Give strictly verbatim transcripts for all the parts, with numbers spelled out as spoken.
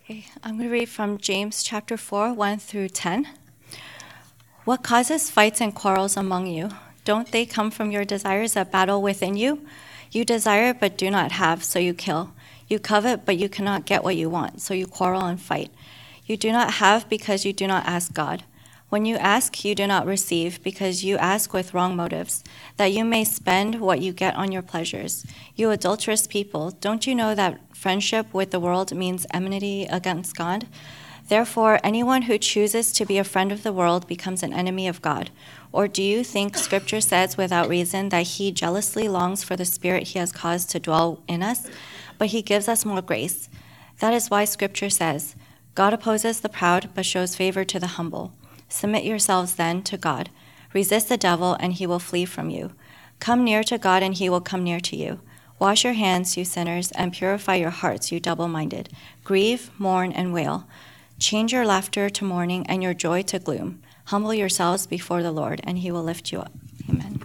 Okay, I'm going to read from James chapter four, one through ten. What causes fights and quarrels among you? Don't they come from your desires that battle within you? You desire but do not have, so you kill. You covet but you cannot get what you want, so you quarrel and fight. You do not have because you do not ask God. When you ask, you do not receive, because you ask with wrong motives, that you may spend what you get on your pleasures. You adulterous people, don't you know that friendship with the world means enmity against God? Therefore, anyone who chooses to be a friend of the world becomes an enemy of God. Or do you think Scripture says without reason that he jealously longs for the Spirit he has caused to dwell in us? But he gives us more grace. That is why Scripture says, God opposes the proud but shows favor to the humble. Submit yourselves then to God. Resist the devil, and he will flee from you. Come near to God, and he will come near to you. Wash your hands, you sinners, and purify your hearts, you double-minded. Grieve, mourn, and wail. Change your laughter to mourning and your joy to gloom. Humble yourselves before the Lord, and he will lift you up. Amen.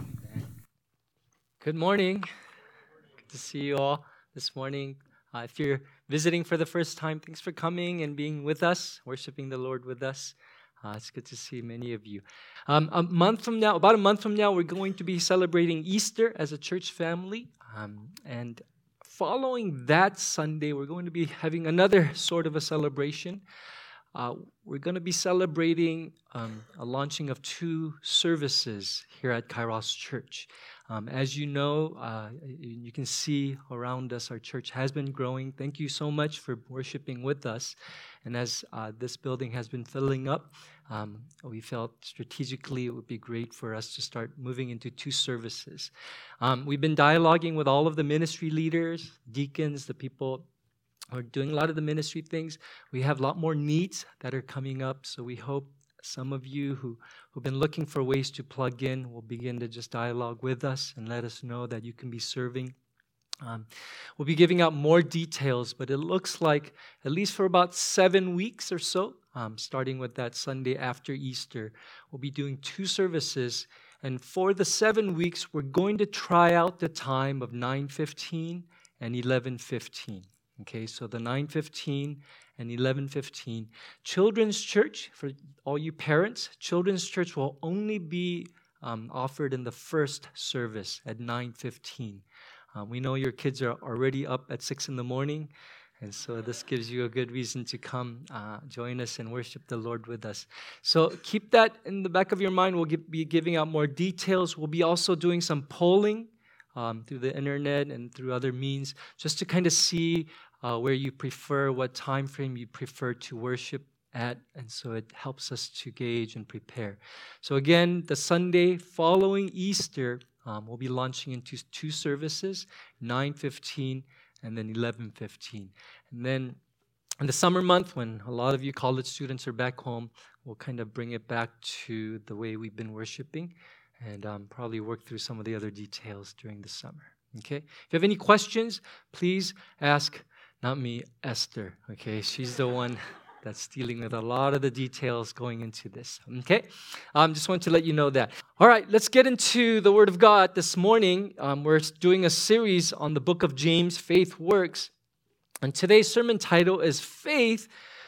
Good morning. Good to see you all this morning. Uh, if you're visiting for the first time, thanks for coming and being with us, worshiping the Lord with us. Uh, it's good to see many of you. Um, a month from now, about a month from now, we're going to be celebrating Easter as a church family. Um, and following that Sunday, we're going to be having another sort of a celebration. Uh, we're going to be celebrating um, a launching of two services here at Kairos Church. Um, as you know, uh, you can see around us, our church has been growing. Thank you so much for worshiping with us. And as uh, this building has been filling up, um, we felt strategically it would be great for us to start moving into two services. Um, we've been dialoguing with all of the ministry leaders, deacons, the people who are doing a lot of the ministry things. We have a lot more needs that are coming up, so we hope some of you who, who've been looking for ways to plug in will begin to just dialogue with us and let us know that you can be serving. Um, we'll be giving out more details, but it looks like at least for about seven weeks or so, um, starting with that Sunday after Easter, we'll be doing two services. And for the seven weeks, we're going to try out the time of nine fifteen and eleven fifteen. Okay, so the nine fifteen and eleven fifteen. Children's Church, for all you parents, Children's Church will only be um, offered in the first service at nine fifteen. Um, we know your kids are already up at six in the morning, and so this gives you a good reason to come uh, join us and worship the Lord with us. So keep that in the back of your mind. We'll give, be giving out more details. We'll be also doing some polling um, through the internet and through other means, just to kind of see uh, where you prefer, what time frame you prefer to worship at, and so it helps us to gauge and prepare. So again, the Sunday following Easter, Um, we'll be launching into two services, nine fifteen and then eleven fifteen. And then in the summer month, when a lot of you college students are back home, we'll kind of bring it back to the way we've been worshiping and um, probably work through some of the other details during the summer. Okay? If you have any questions, please ask, not me, Esther. Okay? She's the one that's dealing with a lot of the details going into this, okay? Um, just want to let you know that. All right, let's get into the Word of God this morning. Um, we're doing a series on the book of James, Faith Works. And today's sermon title is Faith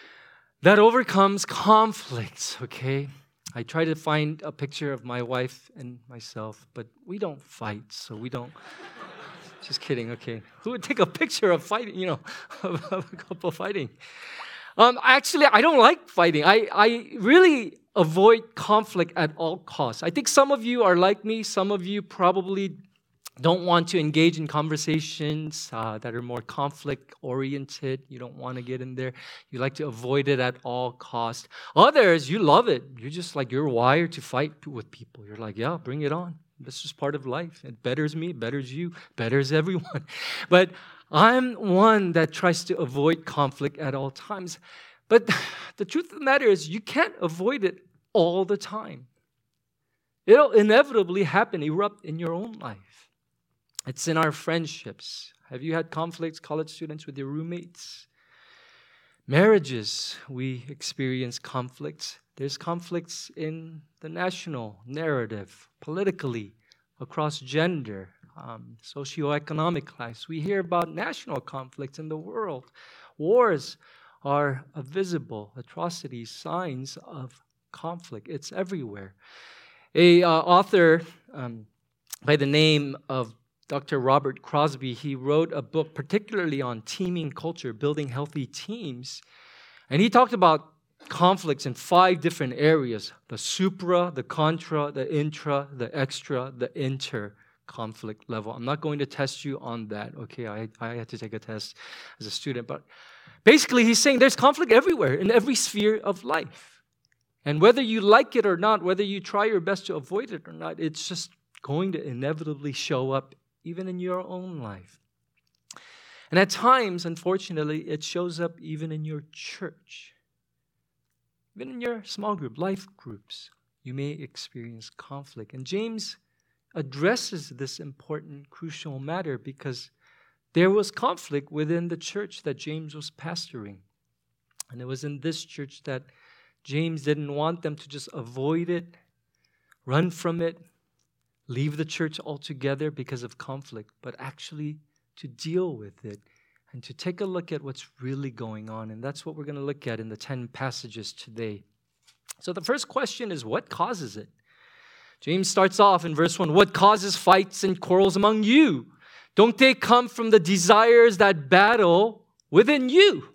That Overcomes Conflicts, okay? I try to find a picture of my wife and myself, but we don't fight, so we don't... Just kidding, okay. Who would take a picture of fighting, you know, of, of a couple fighting? Um, actually, I don't like fighting. I, I really avoid conflict at all costs. I think some of you are like me. Some of you probably don't want to engage in conversations uh, that are more conflict-oriented. You don't want to get in there. You like to avoid it at all costs. Others, you love it. You're just like, you're wired to fight with people. You're like, yeah, bring it on. That's just part of life. It betters me, betters you, betters everyone. But I'm one that tries to avoid conflict at all times. But the truth of the matter is you can't avoid it all the time. It'll inevitably happen, erupt in your own life. It's in our friendships. Have you had conflicts, college students, with your roommates? Marriages, we experience conflicts. There's conflicts in the national narrative, politically, across gender, um, socioeconomic class. We hear about national conflicts in the world, wars are a visible atrocity, signs of conflict. It's everywhere. A uh, author um, by the name of Doctor Robert Crosby, he wrote a book particularly on teaming culture, building healthy teams. And he talked about conflicts in five different areas: the supra, the contra, the intra, the extra, the inter conflict level. I'm not going to test you on that. Okay, I, I had to take a test as a student. But basically, he's saying there's conflict everywhere in every sphere of life. And whether you like it or not, whether you try your best to avoid it or not, it's just going to inevitably show up even in your own life. And at times, unfortunately, it shows up even in your church. Even in your small group, life groups, you may experience conflict. And James addresses this important, crucial matter because there was conflict within the church that James was pastoring. And it was in this church that James didn't want them to just avoid it, run from it, leave the church altogether because of conflict, but actually to deal with it and to take a look at what's really going on. And that's what we're going to look at in the ten passages today. So the first question is, what causes it? James starts off in verse one, what causes fights and quarrels among you? Don't they come from the desires that battle within you?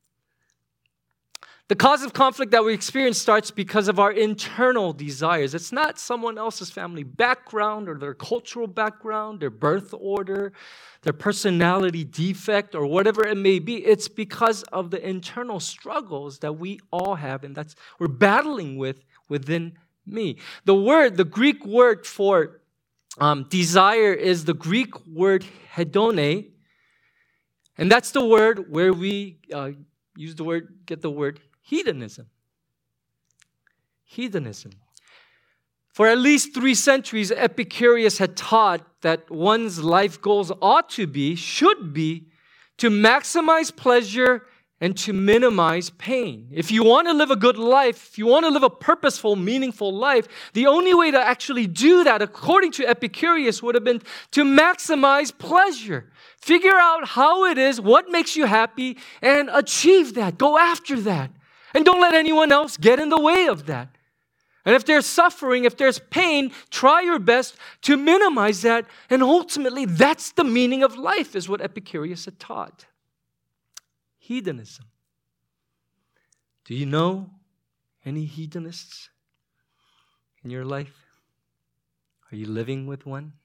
The cause of conflict that we experience starts because of our internal desires. It's not someone else's family background or their cultural background, their birth order, their personality defect, or whatever it may be. It's because of the internal struggles that we all have, and that's we're battling with within me. The word, the Greek word for um, desire is the Greek word hedone, and that's the word where we uh, use the word, get the word hedonism. Hedonism. For at least three centuries, Epicurus had taught that one's life goals ought to be, should be, to maximize pleasure and to minimize pain. If you want to live a good life, if you want to live a purposeful, meaningful life, the only way to actually do that, according to Epicurus, would have been to maximize pleasure. Figure out how it is, what makes you happy, and achieve that. Go after that. And don't let anyone else get in the way of that. And if there's suffering, if there's pain, try your best to minimize that. And ultimately, that's the meaning of life, is what Epicurus had taught. Hedonism. Do you know any hedonists in your life? Are you living with one?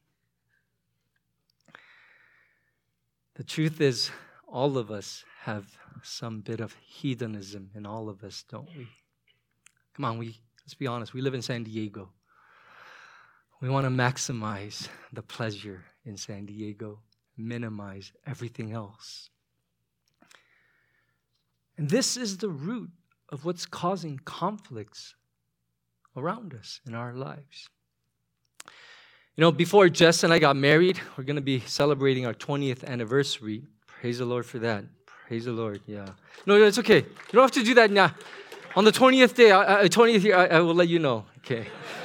The truth is, all of us have some bit of hedonism in all of us, don't we? Come on, we let's be honest. We live in San Diego. We want to maximize the pleasure in San Diego, minimize everything else. And this is the root of what's causing conflicts around us in our lives. You know, before Jess and I got married, we're going to be celebrating our twentieth anniversary. Praise the Lord for that. Praise the Lord, yeah. No, no, it's okay. You don't have to do that now. On the twentieth day, uh, twentieth year, I, I will let you know. Okay.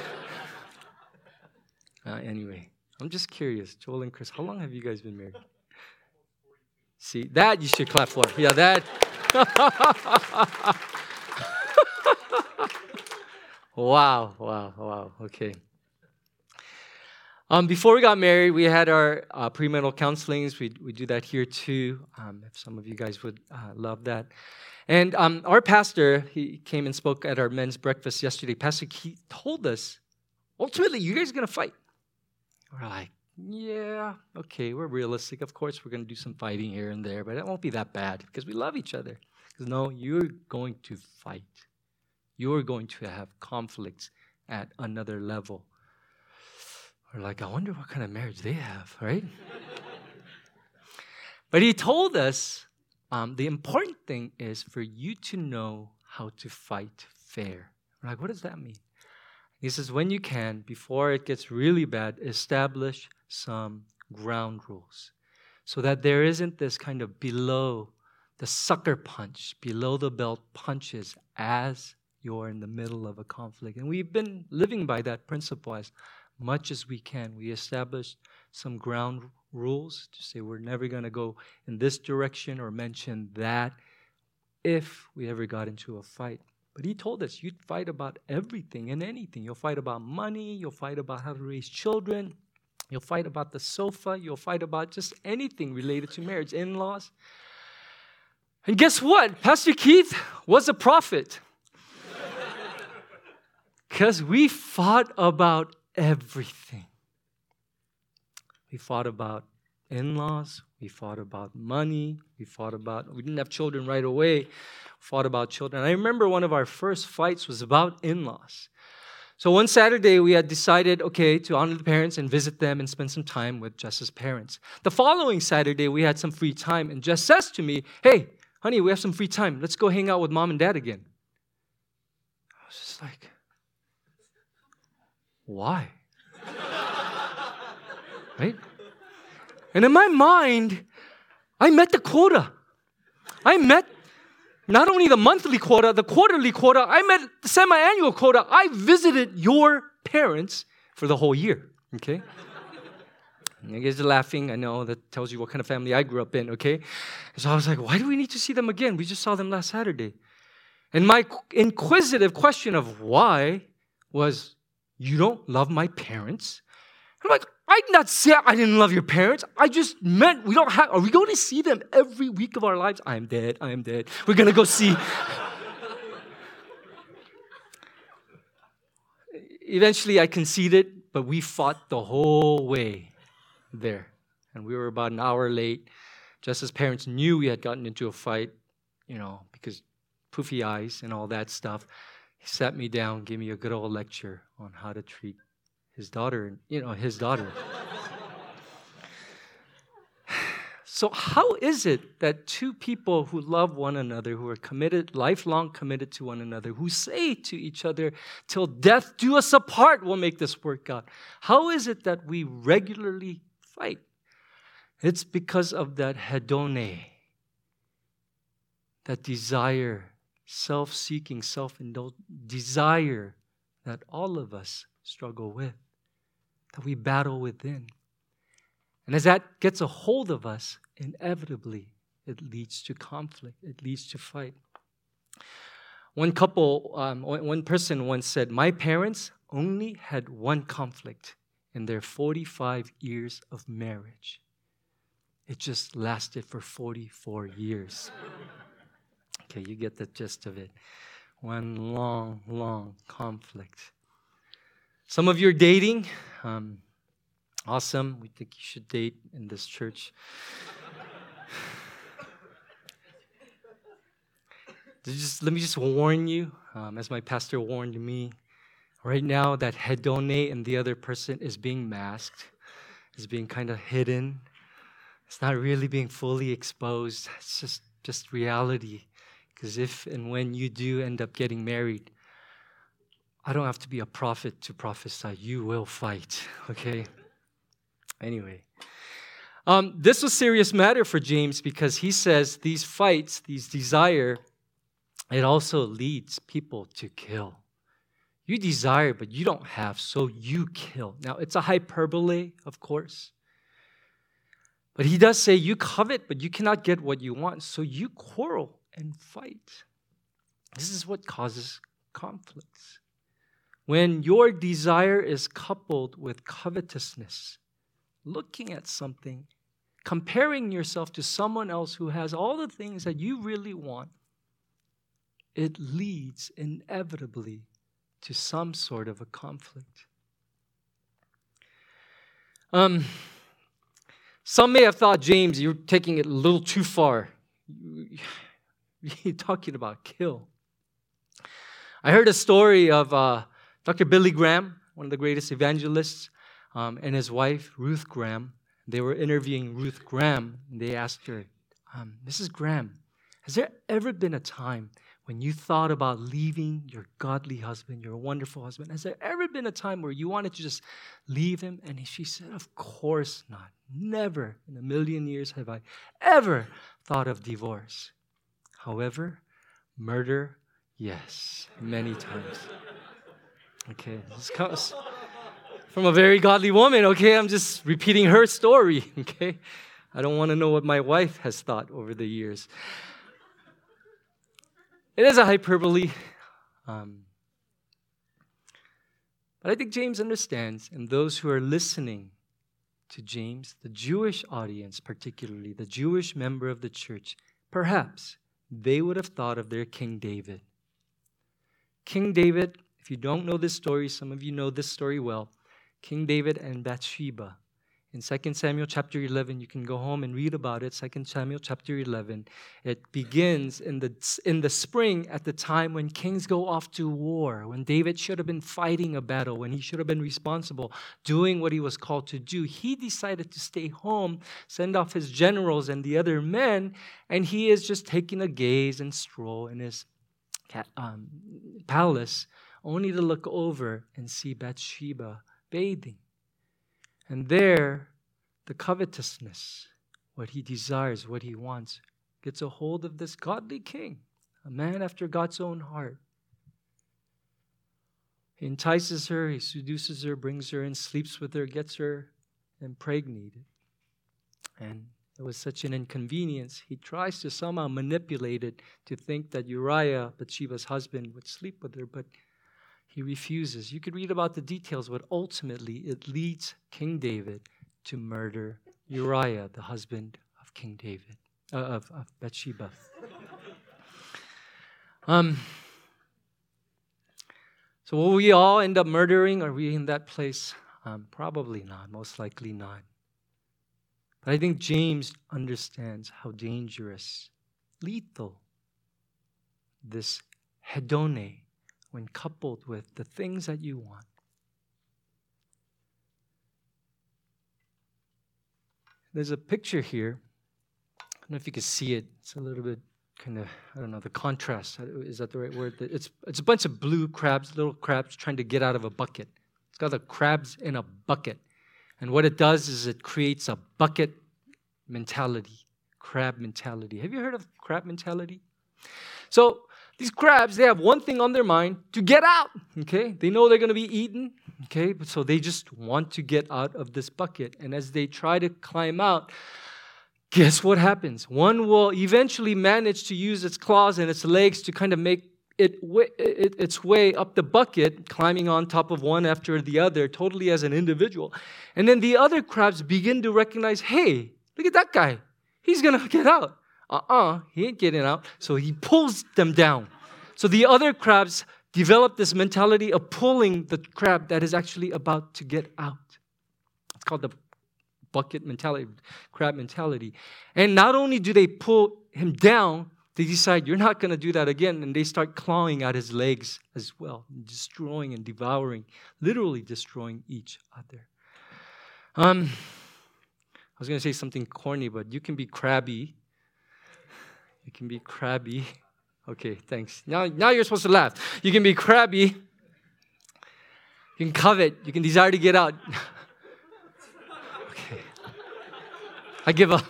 Uh, anyway, I'm just curious. Joel and Chris, how long have you guys been married? See, that you should clap for. Yeah, that. Wow, wow, wow. Okay. Um, before we got married, we had our uh, premarital counselings. We we do that here too. Um, if some of you guys would uh, love that. And um, our pastor, he came and spoke at our men's breakfast yesterday. Pastor Keith told us, ultimately, you guys are going to fight. We're like, yeah, okay, we're realistic. Of course, we're going to do some fighting here and there, but it won't be that bad because we love each other. Because no, you're going to fight. You're going to have conflicts at another level. We're like, I wonder what kind of marriage they have, right? But he told us um, the important thing is for you to know how to fight fair. We're like, what does that mean? He says, when you can, before it gets really bad, establish some ground rules so that there isn't this kind of below the sucker punch, below the belt punches as you're in the middle of a conflict. And we've been living by that principle as much as we can. We established some ground rules to say we're never going to go in this direction or mention that if we ever got into a fight. But he told us you'd fight about everything and anything. You'll fight about money. You'll fight about how to raise children. You'll fight about the sofa. You'll fight about just anything related to marriage, in-laws. And guess what? Pastor Keith was a prophet. Because we fought about everything. We fought about in-laws. We fought about money. We fought about, we didn't have children right away. We fought about children. I remember one of our first fights was about in-laws. So one Saturday, we had decided, okay, to honor the parents and visit them and spend some time with Jess's parents. The following Saturday, we had some free time, and Jess says to me, hey, honey, we have some free time. Let's go hang out with mom and dad again. I was just like, why? Right? And in my mind, I met the quota. I met not only the monthly quota, the quarterly quota, I met the semi-annual quota. I visited your parents for the whole year, okay? And you guys are laughing. I know that tells you what kind of family I grew up in, okay? So I was like, why do we need to see them again? We just saw them last Saturday. And my inquisitive question of why was, you don't love my parents? I'm like, I did not say I didn't love your parents. I just meant we don't have, are we going to see them every week of our lives? I am dead, I am dead. We're going to go see. Eventually I conceded, but we fought the whole way there. And we were about an hour late. Just as parents knew we had gotten into a fight, you know, because poofy eyes and all that stuff. He sat me down, gave me a good old lecture on how to treat his daughter, you know, his daughter. So how is it that two people who love one another, who are committed, lifelong committed to one another, who say to each other, till death do us apart, we'll make this work out. How is it that we regularly fight? It's because of that hedone, that desire, self-seeking, self-indulgent desire that all of us struggle with, that we battle within. And as that gets a hold of us, inevitably, it leads to conflict. It leads to fight. One couple, um, one person once said, my parents only had one conflict in their forty-five years of marriage. It just lasted for forty-four years. Okay, you get the gist of it. One long, long conflict. Some of you are dating. Um, awesome. We think you should date in this church. just, let me just warn you, um, as my pastor warned me, right now that hedone in the other person is being masked, is being kind of hidden. It's not really being fully exposed. It's just, just reality. Because if and when you do end up getting married, I don't have to be a prophet to prophesy. You will fight, okay? Anyway, um, this was a serious matter for James because he says these fights, these desire, it also leads people to kill. You desire, but you don't have, so you kill. Now, it's a hyperbole, of course. But he does say you covet, but you cannot get what you want, so you quarrel and fight. This is what causes conflicts. When your desire is coupled with covetousness, looking at something, comparing yourself to someone else who has all the things that you really want, it leads inevitably to some sort of a conflict. Um, some may have thought, James, you're taking it a little too far. You're talking about kill. I heard a story of uh, Doctor Billy Graham, one of the greatest evangelists, um, and his wife, Ruth Graham. They were interviewing Ruth Graham, and they asked her, um, Missus Graham, has there ever been a time when you thought about leaving your godly husband, your wonderful husband? Has there ever been a time where you wanted to just leave him? And she said, of course not. Never in a million years have I ever thought of divorce. However, murder, yes, many times. Okay, this comes from a very godly woman, okay? I'm just repeating her story, okay? I don't want to know what my wife has thought over the years. It is a hyperbole. Um, but I think James understands, and those who are listening to James, the Jewish audience particularly, the Jewish member of the church, perhaps they would have thought of their King David. King David, if you don't know this story, some of you know this story well, King David and Bathsheba. In Second Samuel chapter eleven, you can go home and read about it. Second Samuel chapter eleven. It begins in the, in the spring at the time when kings go off to war, when David should have been fighting a battle, when he should have been responsible, doing what he was called to do. He decided to stay home, send off his generals and the other men, and he is just taking a gaze and stroll in his um, palace, only to look over and see Bathsheba bathing. And there, the covetousness, what he desires, what he wants, gets a hold of this godly king, a man after God's own heart. He entices her, he seduces her, brings her in, sleeps with her, gets her impregnated. And it was such an inconvenience. He tries to somehow manipulate it to think that Uriah, Bathsheba's husband, would sleep with her, but he refuses. You could read about the details, but ultimately it leads King David to murder Uriah, the husband of King David, uh, of, of Bathsheba. um. So will we all end up murdering? Are we in that place? Um, probably not. Most likely not. But I think James understands how dangerous, lethal, this hedone, when coupled with the things that you want. There's a picture here. I don't know if you can see it. It's a little bit kind of, I don't know, the contrast. Is that the right word? It's, it's a bunch of blue crabs, little crabs trying to get out of a bucket. It's got the crabs in a bucket. And what it does is it creates a bucket mentality, crab mentality. Have you heard of crab mentality? So, these crabs, they have one thing on their mind, to get out, okay? They know they're going to be eaten, okay? So they just want to get out of this bucket. And as they try to climb out, guess what happens? One will eventually manage to use its claws and its legs to kind of make it, it its way up the bucket, climbing on top of one after the other, totally as an individual. And then the other crabs begin to recognize, hey, look at that guy. He's going to get out. Uh-uh, he ain't getting out. So he pulls them down. So the other crabs develop this mentality of pulling the crab that is actually about to get out. It's called the bucket mentality, crab mentality. And not only do they pull him down, they decide, you're not going to do that again. And they start clawing at his legs as well, destroying and devouring, literally destroying each other. Um, I was going to say something corny, but you can be crabby. You can be crabby. Okay, thanks. Now, now you're supposed to laugh. You can be crabby. You can covet. You can desire to get out. Okay. I give up.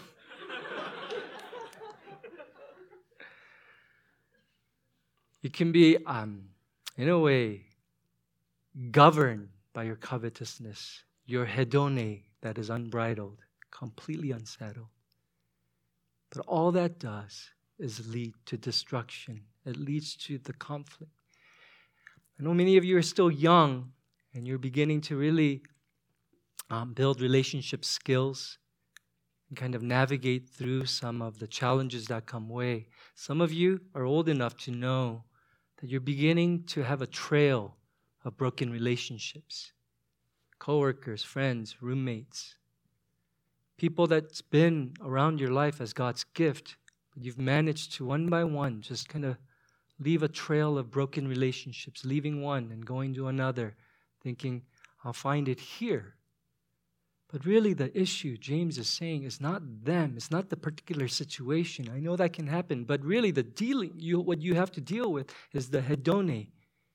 You can be, um, in a way, governed by your covetousness, your hedone that is unbridled, completely unsettled. But all that does is lead to destruction. It leads to the conflict. I know many of you are still young and you're beginning to really um, build relationship skills and kind of navigate through some of the challenges that come way. Some of you are old enough to know that you're beginning to have a trail of broken relationships. Coworkers, friends, roommates, people that's been around your life as God's gift, but you've managed to one by one just kind of leave a trail of broken relationships, leaving one and going to another, thinking, I'll find it here. But really the issue, James is saying, is not them. It's not the particular situation. I know that can happen, but really the dealing, you, what you have to deal with is the hedone,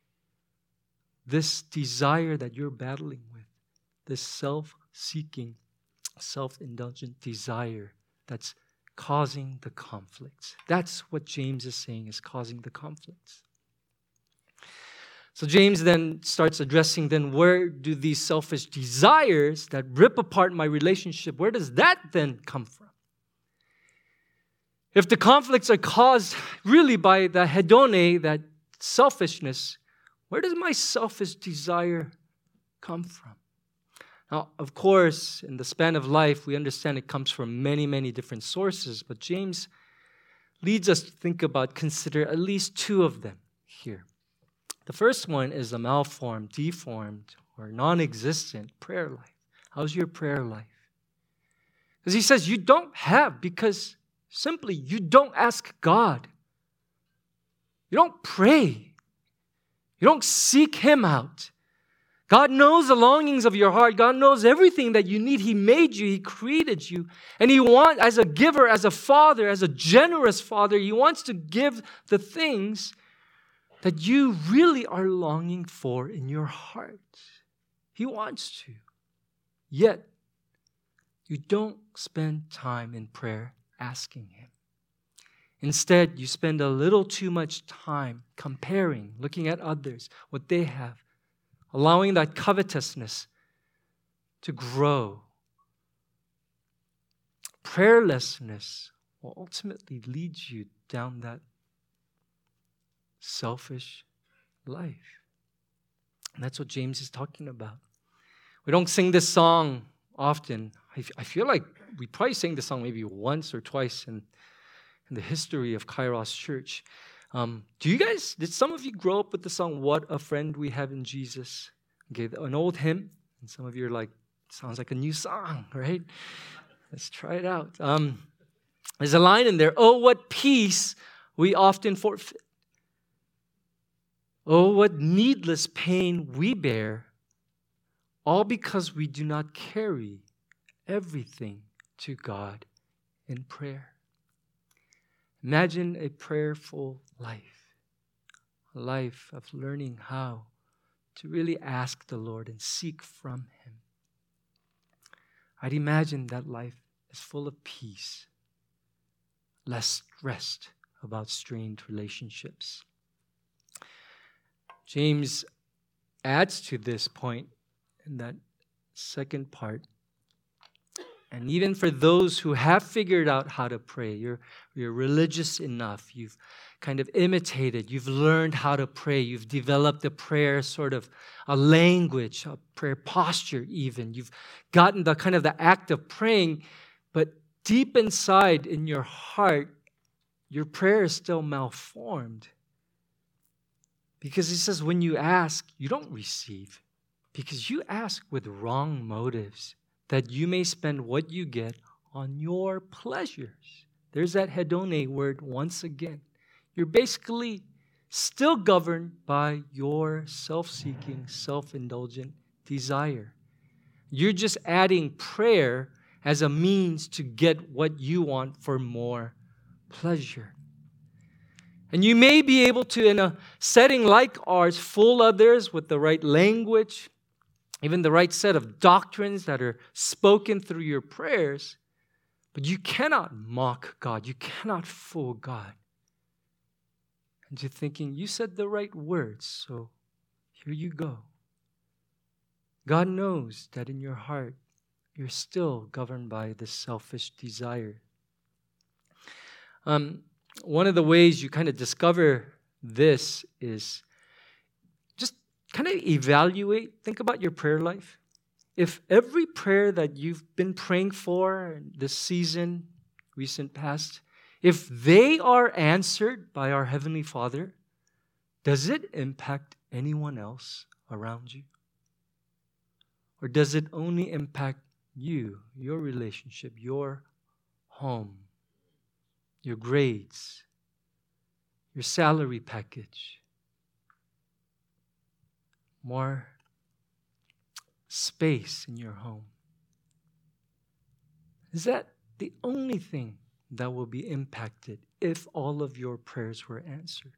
this desire that you're battling with, this self-seeking, self-indulgent desire that's causing the conflicts. That's what James is saying is causing the conflicts. So James then starts addressing then where do these selfish desires that rip apart my relationship, where does that then come from? If the conflicts are caused really by the hedone, that selfishness, where does my selfish desire come from? Now, of course, in the span of life, we understand it comes from many, many different sources, but James leads us to think about, consider at least two of them here. The first one is a malformed, deformed, or non-existent prayer life. How's your prayer life? Because he says you don't have because simply you don't ask God. You don't pray. You don't seek Him out. God knows the longings of your heart. God knows everything that you need. He made you. He created you. And He wants, as a giver, as a father, as a generous father, He wants to give the things that you really are longing for in your heart. He wants to. Yet, you don't spend time in prayer asking Him. Instead, you spend a little too much time comparing, looking at others, what they have, allowing that covetousness to grow. Prayerlessness will ultimately lead you down that selfish life. And that's what James is talking about. We don't sing this song often. I, I feel like we probably sang this song maybe once or twice in, in the history of Kairos Church. Um, do you guys, did some of you grow up with the song, What a Friend We Have in Jesus? Okay, an old hymn. And some of you are like, sounds like a new song, right? Let's try it out. Um, there's a line in there, oh, what peace we often forfeit. Oh, what needless pain we bear, all because we do not carry everything to God in prayer. Imagine a prayerful life, a life of learning how to really ask the Lord and seek from Him. I'd imagine that life is full of peace, less stressed about strained relationships. James adds to this point in that second part. And even for those who have figured out how to pray, you're, you're religious enough, you've kind of imitated, you've learned how to pray, you've developed a prayer sort of a language, a prayer posture even. You've gotten the kind of the act of praying, but deep inside in your heart, your prayer is still malformed. Because he says when you ask, you don't receive. Because you ask with wrong motives, that you may spend what you get on your pleasures. There's that hedone word once again. You're basically still governed by your self-seeking, self-indulgent desire. You're just adding prayer as a means to get what you want for more pleasure. And you may be able to, in a setting like ours, fool others with the right language, even the right set of doctrines that are spoken through your prayers, but you cannot mock God. You cannot fool God. And you're thinking, you said the right words, so here you go. God knows that in your heart, you're still governed by this selfish desire. Um, one of the ways you kind of discover this is just kind of evaluate, think about your prayer life. If every prayer that you've been praying for this season, recent past, if they are answered by our Heavenly Father, does it impact anyone else around you? Or does it only impact you, your relationship, your home, your grades, your salary package, more space in your home? Is that the only thing that will be impacted if all of your prayers were answered?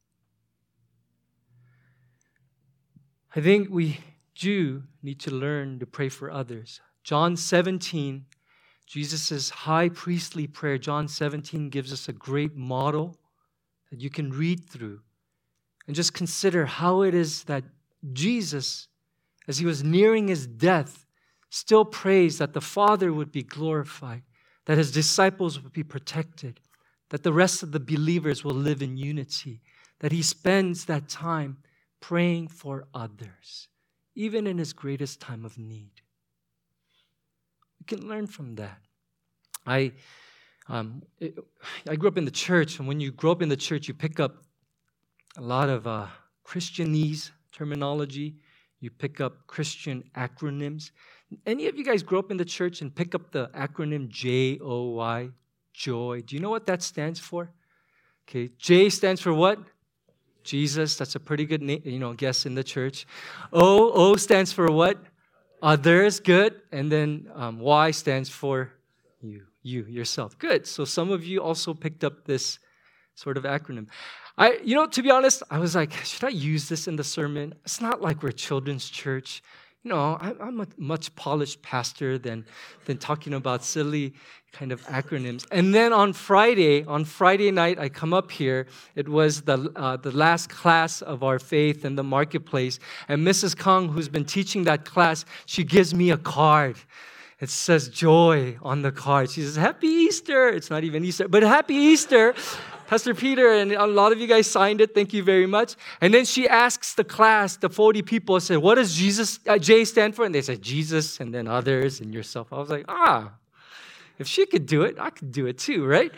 I think we do need to learn to pray for others. John seventeen, Jesus' high priestly prayer, John seventeen gives us a great model that you can read through and just consider how it is that Jesus, as he was nearing his death, still prays that the Father would be glorified, that his disciples would be protected, that the rest of the believers will live in unity, that he spends that time praying for others, even in his greatest time of need. We can learn from that. I, um, it, I grew up in the church, and when you grow up in the church, you pick up a lot of uh, Christianese terminology. You pick up Christian acronyms. Any of you guys grow up in the church and pick up the acronym J O Y, joy? Do you know what that stands for? Okay, J stands for what? Jesus. That's a pretty good name, you know, guess in the church. O, O stands for what? Others. Good. And then um, Y stands for you, you, yourself. Good. So some of you also picked up this sort of acronym. I, you know, to be honest, I was like, should I use this in the sermon? It's not like we're a children's church. You know, I'm, I'm a much polished pastor than, than talking about silly kind of acronyms. And then on Friday, on Friday night, I come up here. It was the uh, the last class of our faith in the marketplace. And Missus Kong, who's been teaching that class, she gives me a card. It says joy on the card. She says, Happy Easter. It's not even Easter, but Happy Easter. Pastor Peter and a lot of you guys signed it. Thank you very much. And then she asks the class, the forty people, said, what does Jesus, uh, J stand for? And they said, Jesus, and then others, and yourself. I was like, ah, if she could do it, I could do it too, right?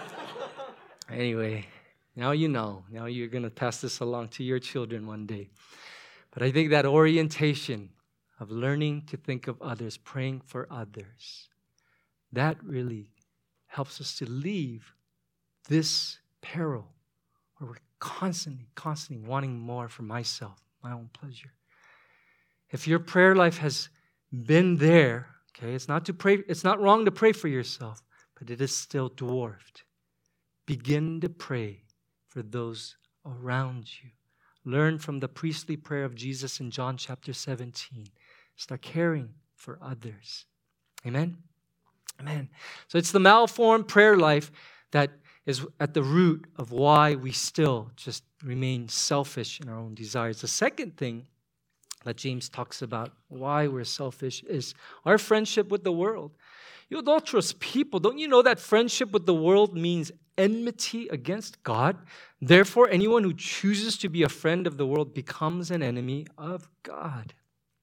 Anyway, now you know. Now you're going to pass this along to your children one day. But I think that orientation of learning to think of others, praying for others, that really helps us to leave this peril where we're constantly, constantly wanting more for myself, my own pleasure. If your prayer life has been there, okay, it's not to pray, it's not wrong to pray for yourself, but it is still dwarfed. Begin to pray for those around you. Learn from the priestly prayer of Jesus in John chapter seventeen. Start caring for others. Amen? Amen. So it's the malformed prayer life that is at the root of why we still just remain selfish in our own desires. The second thing that James talks about, why we're selfish, is our friendship with the world. You adulterous people, don't you know that friendship with the world means enmity against God? Therefore, anyone who chooses to be a friend of the world becomes an enemy of God.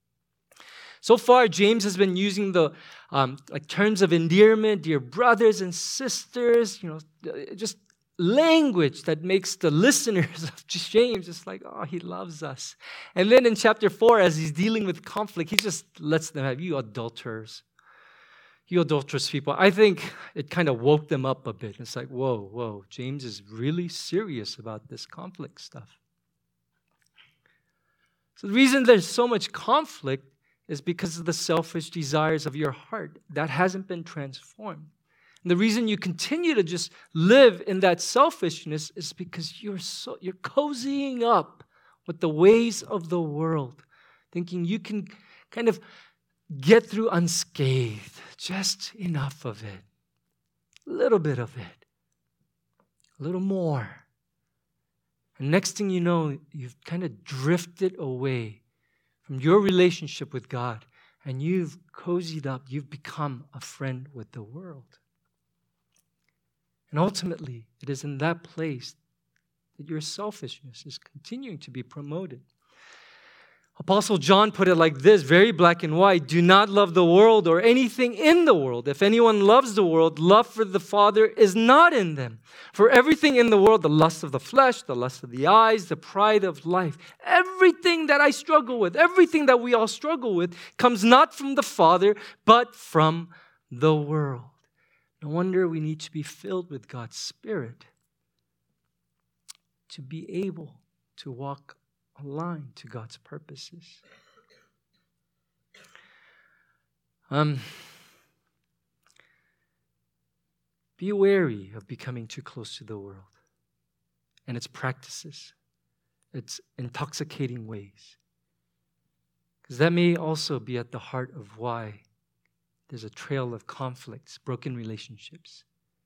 So far, James has been using the um, like terms of endearment, dear brothers and sisters, you know, just language that makes the listeners of James just like, oh, he loves us. And then in chapter four, as he's dealing with conflict, he just lets them have, you adulterers, you adulterous people. I think it kind of woke them up a bit. It's like, whoa, whoa, James is really serious about this conflict stuff. So the reason there's so much conflict is because of the selfish desires of your heart that hasn't been transformed. And the reason you continue to just live in that selfishness is because you're so you're cozying up with the ways of the world, thinking you can kind of get through unscathed, just enough of it, a little bit of it, a little more. And next thing you know, you've kind of drifted away from your relationship with God, and you've cozied up, you've become a friend with the world. And ultimately, it is in that place that your selfishness is continuing to be promoted. Apostle John put it like this, very black and white, do not love the world or anything in the world. If anyone loves the world, love for the Father is not in them. For everything in the world, the lust of the flesh, the lust of the eyes, the pride of life, everything that I struggle with, everything that we all struggle with, comes not from the Father, but from the world. No wonder we need to be filled with God's Spirit to be able to walk aligned to God's purposes. Um, be wary of becoming too close to the world and its practices, its intoxicating ways. Because that may also be at the heart of why there's a trail of conflicts, broken relationships.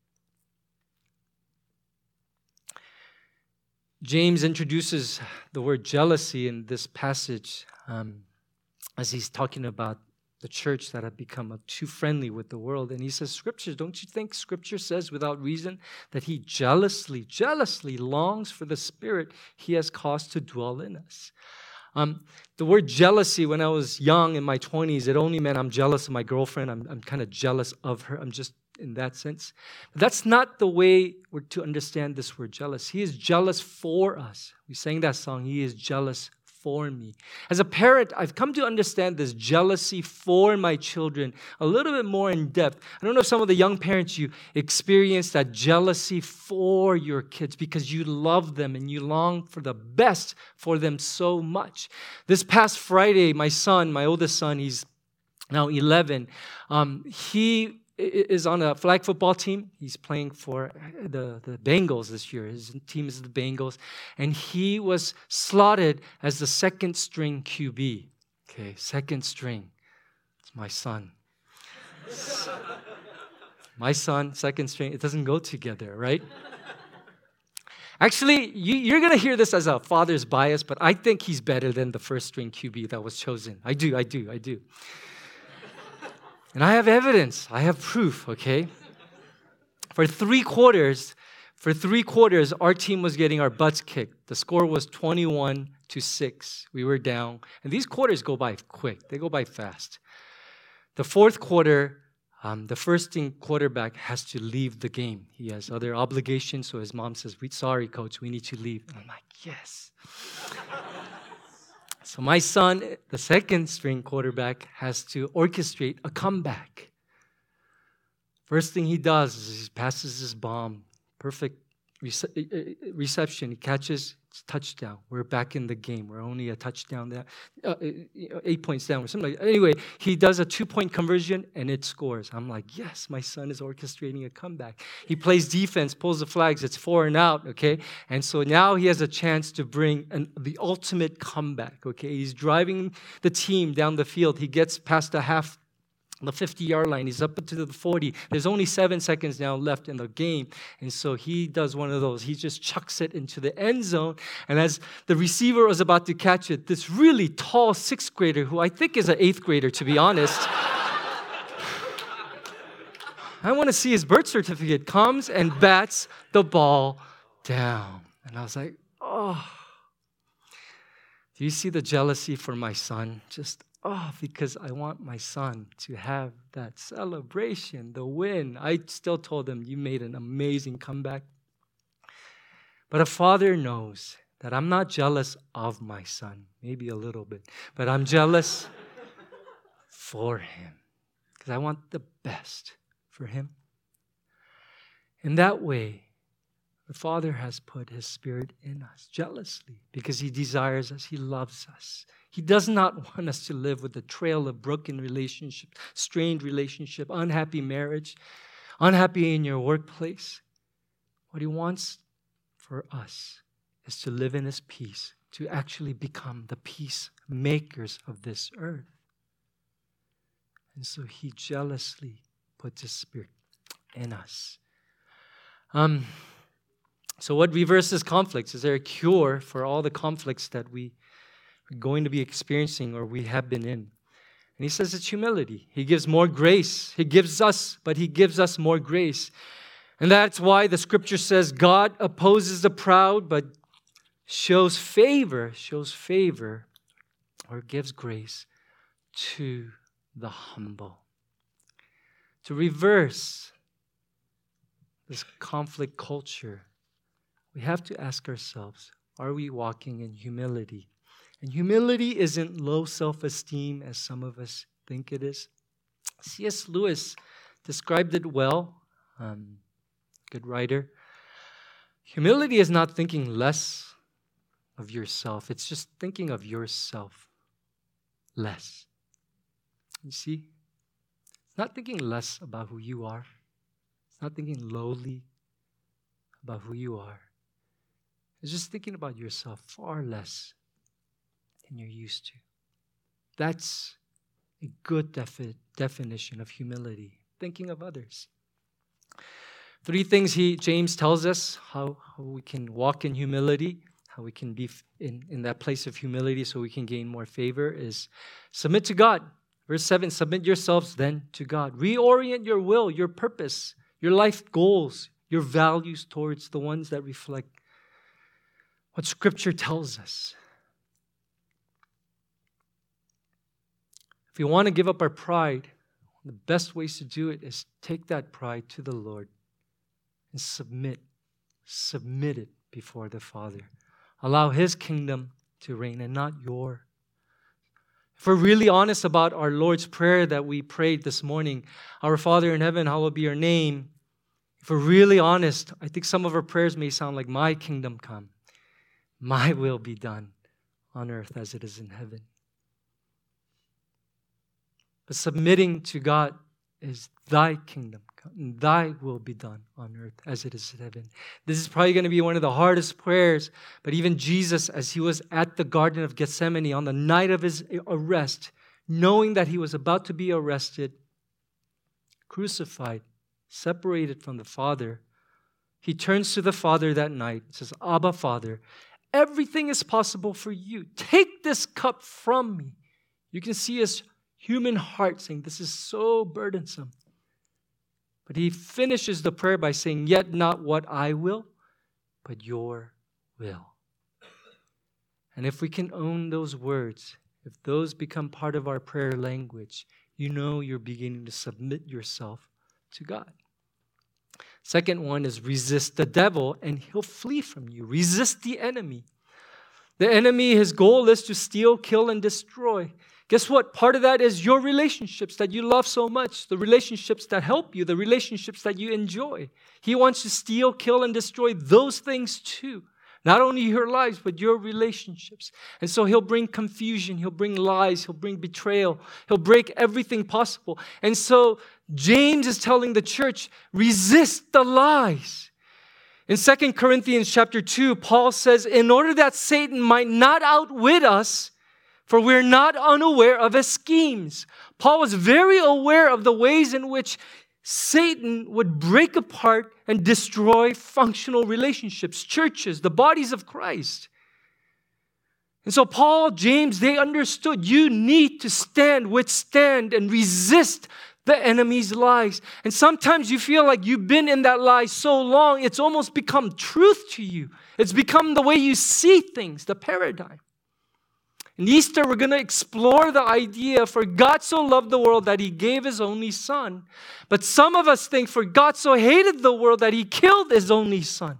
James introduces the word jealousy in this passage um, as he's talking about the church that have become too friendly with the world. And he says, Scripture, don't you think Scripture says without reason that he jealously, jealously longs for the Spirit he has caused to dwell in us? Um, the word jealousy, when I was young in my twenties, it only meant I'm jealous of my girlfriend. I'm, I'm kind of jealous of her. I'm just in that sense. But that's not the way we're to understand this word jealous. He is jealous for us. We sang that song, He is jealous for me. As a parent, I've come to understand this jealousy for my children a little bit more in depth. I don't know if some of the young parents, you experience that jealousy for your kids because you love them and you long for the best for them so much. This past Friday, my son, my oldest son, he's now eleven, um, he is on a flag football team. He's playing for the, the Bengals this year. His team is the Bengals. And he was slotted as the second string Q B. Okay, second string. It's my son. My son, second string. It doesn't go together, right? Actually, you, you're going to hear this as a father's bias, but I think he's better than the first string Q B that was chosen. I do, I do, I do. And I have evidence. I have proof, okay? For three quarters, for three quarters, our team was getting our butts kicked. The score was twenty-one to six. We were down. And these quarters go by quick. They go by fast. The fourth quarter, um, the first team quarterback has to leave the game. He has other obligations, so his mom says, sorry, coach, we need to leave. And I'm like, yes. So my son, the second string quarterback, has to orchestrate a comeback. First thing he does is he passes his bomb. Perfect rece- reception. He catches, it's touchdown. We're back in the game. We're only a touchdown down, uh, eight points down or something like that. Anyway, he does a two-point conversion and it scores. I'm like, yes, my son is orchestrating a comeback. He plays defense, pulls the flags. It's four and out, okay? And so now he has a chance to bring an, the ultimate comeback, okay? He's driving the team down the field. He gets past the half the fifty-yard line. He's up to the forty. There's only seven seconds now left in the game. And so he does one of those. He just chucks it into the end zone. And as the receiver was about to catch it, this really tall sixth grader, who I think is an eighth grader, to be honest, I want to see his birth certificate, comes and bats the ball down. And I was like, oh. Do you see the jealousy for my son? Just Oh, because I want my son to have that celebration, the win. I still told him, you made an amazing comeback. But a father knows that I'm not jealous of my son, maybe a little bit, but I'm jealous for him because I want the best for him. In that way, the Father has put His Spirit in us jealously because He desires us. He loves us. He does not want us to live with a trail of broken relationships, strained relationship, unhappy marriage, unhappy in your workplace. What He wants for us is to live in His peace, to actually become the peacemakers of this earth. And so He jealously puts His Spirit in us. Um. So what reverses conflicts? Is there a cure for all the conflicts that we are going to be experiencing or we have been in? And he says it's humility. He gives more grace. He gives us, but He gives us more grace. And that's why the Scripture says God opposes the proud, but shows favor, shows favor, or gives grace to the humble. To reverse this conflict culture, we have to ask ourselves, are we walking in humility? And humility isn't low self-esteem as some of us think it is. C S Lewis described it well, um, good writer. Humility is not thinking less of yourself. It's just thinking of yourself less. You see? It's not thinking less about who you are. It's not thinking lowly about who you are. It's just thinking about yourself far less than you're used to. That's a good defi- definition of humility, thinking of others. Three things he James tells us how, how we can walk in humility, how we can be in, in that place of humility so we can gain more favor is submit to God. Verse seven, submit yourselves then to God. Reorient your will, your purpose, your life goals, your values towards the ones that reflect what Scripture tells us. If we want to give up our pride, the best ways to do it is take that pride to the Lord and submit, submit it before the Father. Allow His kingdom to reign and not yours. If we're really honest about our Lord's Prayer that we prayed this morning, our Father in heaven, hallowed be your name. If we're really honest, I think some of our prayers may sound like, my kingdom come, my will be done on earth as it is in heaven. But submitting to God is thy kingdom come, and thy will be done on earth as it is in heaven. This is probably going to be one of the hardest prayers, but even Jesus, as he was at the Garden of Gethsemane on the night of his arrest, knowing that he was about to be arrested, crucified, separated from the Father, he turns to the Father that night and says, Abba, Father, everything is possible for you. Take this cup from me. You can see his human heart saying, this is so burdensome. But he finishes the prayer by saying, yet not what I will, but your will. And if we can own those words, if those become part of our prayer language, you know you're beginning to submit yourself to God. Second one is resist the devil and he'll flee from you. Resist the enemy. The enemy, his goal is to steal, kill, and destroy. Guess what? Part of that is your relationships that you love so much, the relationships that help you, the relationships that you enjoy. He wants to steal, kill, and destroy those things too. Not only your lives, but your relationships. And so he'll bring confusion, he'll bring lies, he'll bring betrayal, he'll break everything possible. And so James is telling the church, resist the lies. In Second Corinthians chapter two, Paul says, in order that Satan might not outwit us, for we're not unaware of his schemes. Paul was very aware of the ways in which Satan would break apart and destroy functional relationships, churches, the bodies of Christ. And so Paul, James, they understood you need to stand, withstand, and resist the enemy's lies. And sometimes you feel like you've been in that lie so long, it's almost become truth to you. It's become the way you see things, the paradigm. In Easter, we're going to explore the idea, for God so loved the world that He gave His only Son. But some of us think, for God so hated the world that He killed His only Son.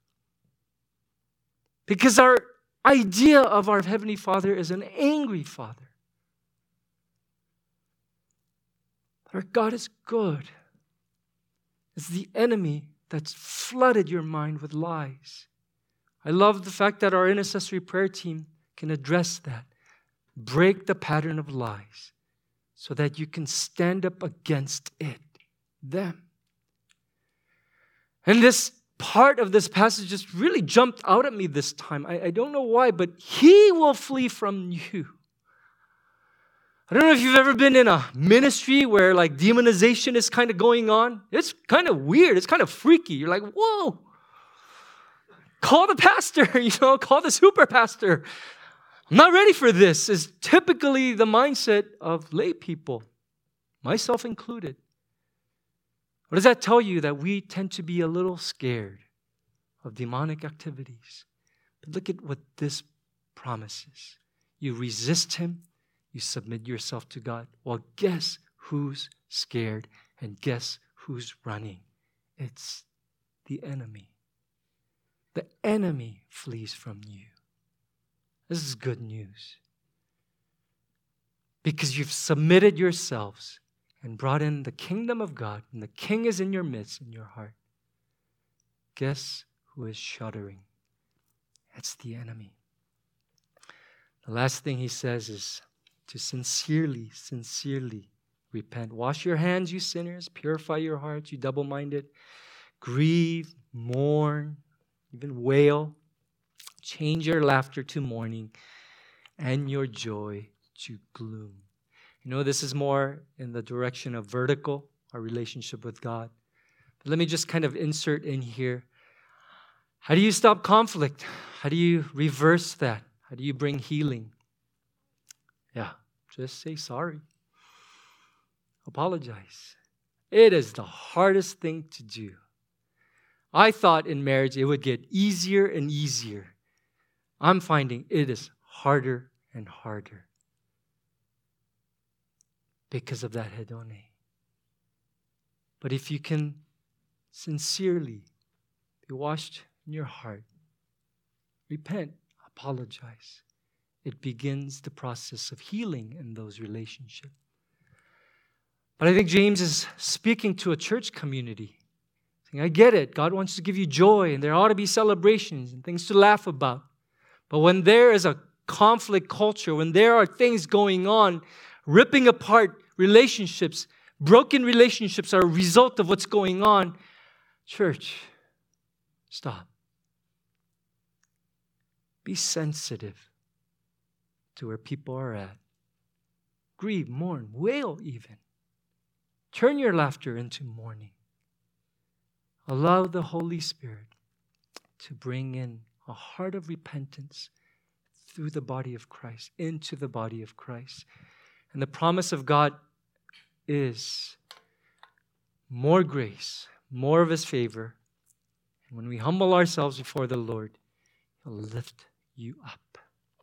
Because our idea of our Heavenly Father is an angry Father. But our God is good. It's the enemy that's flooded your mind with lies. I love the fact that our intercessory prayer team can address that. Break the pattern of lies so that you can stand up against it, them. And this part of this passage just really jumped out at me this time. I, I don't know why, but He will flee from you. I don't know if you've ever been in a ministry where like demonization is kind of going on. It's kind of weird. It's kind of freaky. You're like, whoa. Call the pastor, you know, call the super pastor. I'm not ready for this, is typically the mindset of lay people, myself included. What does that tell you? That we tend to be a little scared of demonic activities. But look at what this promises. You resist him, you submit yourself to God. Well, guess who's scared and guess who's running? It's the enemy. The enemy flees from you. This is good news. Because you've submitted yourselves and brought in the kingdom of God, and the king is in your midst, in your heart. Guess who is shuddering? It's the enemy. The last thing he says is to sincerely, sincerely repent. Wash your hands, you sinners. Purify your hearts, you double-minded. Grieve, mourn, even wail. Change your laughter to mourning and your joy to gloom. You know, this is more in the direction of vertical, our relationship with God. But let me just kind of insert in here. How do you stop conflict? How do you reverse that? How do you bring healing? Yeah, just say sorry. apologize. It is the hardest thing to do. I thought in marriage it would get easier and easier. I'm finding it is harder and harder because of that hedone. But if you can sincerely be washed in your heart, repent, apologize, it begins the process of healing in those relationships. But I think James is speaking to a church community. Saying, I get it. God wants to give you joy, and there ought to be celebrations and things to laugh about. But when there is a conflict culture, when there are things going on, ripping apart relationships, broken relationships are a result of what's going on, church, stop. Be sensitive to where people are at. Grieve, mourn, wail even. Turn your laughter into mourning. Allow the Holy Spirit to bring in a heart of repentance through the body of Christ, into the body of Christ. And the promise of God is more grace, more of His favor. And when we humble ourselves before the Lord, He'll lift you up.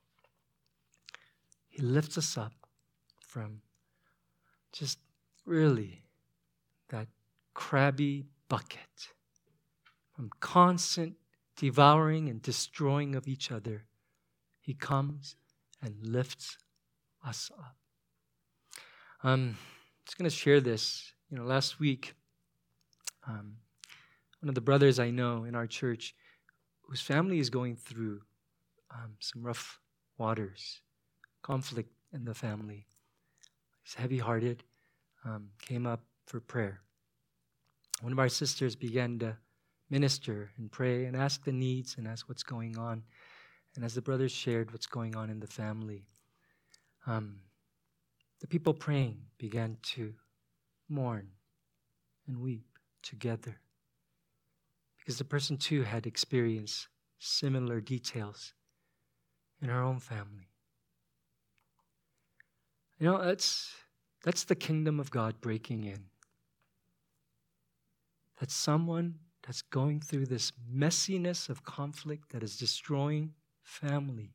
He lifts us up from just really that crabby bucket, from constant devouring and destroying of each other. He comes and lifts us up. Um, I'm just going to share this. You know, last week, um, one of the brothers I know in our church, whose family is going through um, some rough waters, conflict in the family. He's heavy-hearted, um, came up for prayer. One of our sisters began to minister and pray and ask the needs and ask what's going on. And as the brothers shared what's going on in the family, um, the people praying began to mourn and weep together because the person too had experienced similar details in her own family. You know, that's, that's the kingdom of God breaking in. That someone that's going through this messiness of conflict that is destroying family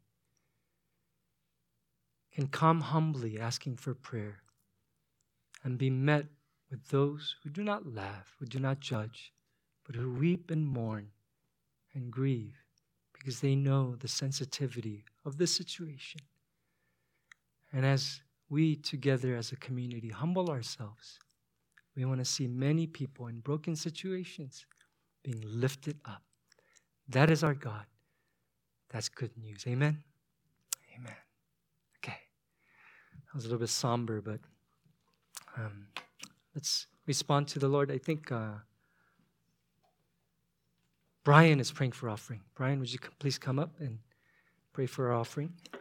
can come humbly asking for prayer and be met with those who do not laugh, who do not judge, but who weep and mourn and grieve because they know the sensitivity of the situation. And as we together as a community humble ourselves, we want to see many people in broken situations being lifted up. That is our God. That's good news. Amen? Amen. Okay. That was a little bit somber, but um, let's respond to the Lord. I think uh, Brian is praying for offering. Brian, would you please come up and pray for our offering?